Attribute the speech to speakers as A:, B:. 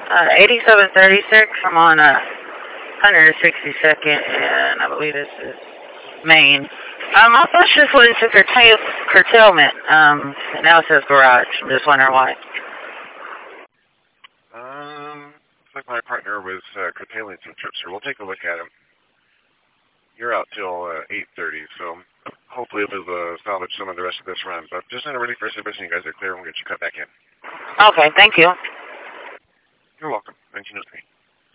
A: 8736. I'm on 162nd, and I believe this is Maine. My bus just went into curtailment. Now it says garage. I'm just wondering why.
B: Looks like my partner was curtailing some trips here. We'll take a look at him. You're out till 8:30, so hopefully we'll salvage some of the rest of this run. But just in a really first impression, you guys are clear. We'll get you cut back in.
A: Okay, thank you.
B: You're welcome. 1903.